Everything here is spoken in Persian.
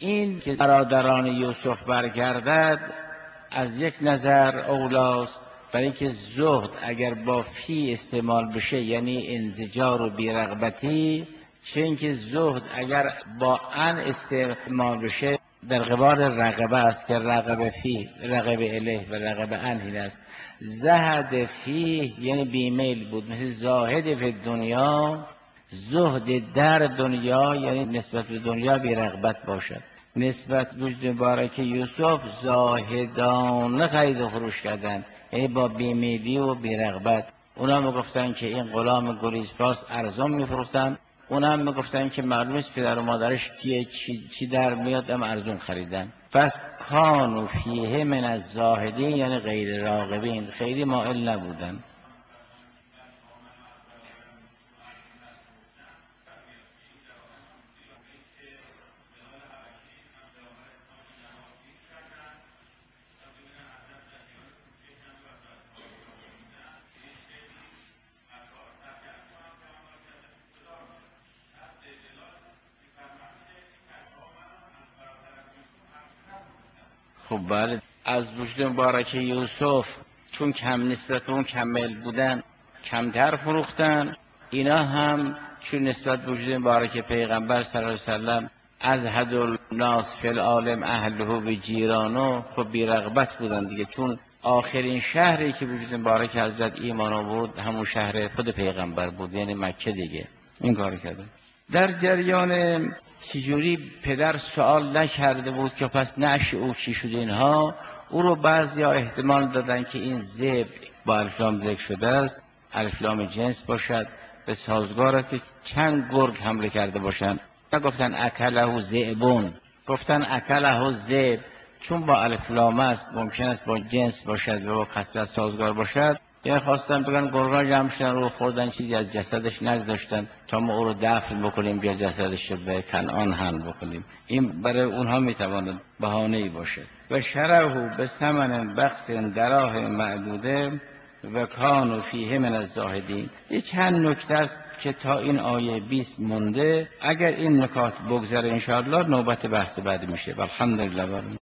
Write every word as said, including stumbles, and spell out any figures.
این که برادران یوسف برگردد از یک نظر اولاست، برای که زهد اگر با فی استعمال بشه یعنی انزجار و بیرغبتی، چه اینکه زهد اگر با ان استعمال بشه در قبال رغبه است که رغبه فی، رغبه الیه و رغبه عنه است. زهد فی یعنی بیمیل بود، مثل زاهد فی دنیا، زهد در دنیا یعنی نسبت به دنیا بیرغبت باشد. نسبت وجود مبارک یوسف زاهدانه خرید و فروش کردن، یعنی با بیمیلی و بیرغبت. اونا میگفتن که این غلام گریزپاس ارزان میفروختن، اونا هم میگفتن که معلوم است پدر و مادرش کیه، چی, چی در میاد، هم ارزون خریدن. پس کانوا فیه من الزاهدین یعنی غیر راغبین، خیلی مائل نبودن. خب بله، از وجود مبارک یوسف چون کم نسبت به اون کمل بودن کمتر فروختن، اینا هم چون نسبت به وجود مبارک پیغمبر صلی الله علیه وسلم از حد الناس فی العالم اهله و جیرانو، خب بیرغبت بودن دیگه، چون آخرین شهری که وجود مبارک حضرت ایمان آورد همون شهر خود پیغمبر بود، یعنی مکه دیگه. این کار کرده. در جریان چجوری پدر سوال نکرده بود که پس نعش او چی شد اینها، او رو بعضی ها احتمال دادن که این ذئب با الفلام ذکر شده است، الفلام جنس باشد، به سازگار است که چند گرگ حمله کرده باشند. نگفتن اکله ذئبون، گفتن اکله ذئب، چون با الفلام است ممکن است با جنس باشد و با کثرت سازگار باشد. یعنی خواستن بگن گرگا جمع شدن رو خوردن، چیزی از جسدش نگذاشتن تا ما او رو دفن بکنیم بیا جسدش رو به کنعان حمل بکنیم. این برای اونها میتواند بهانه‌ای باشه. و شرعه به ثمن بخس دراهم معدوده و کانوا فیه من الزاهدین. یه چند نکته است که تا این آیه بیست مونده، اگر این نکات بگذره انشاءالله نوبت بحث بعد میشه. الحمدلله.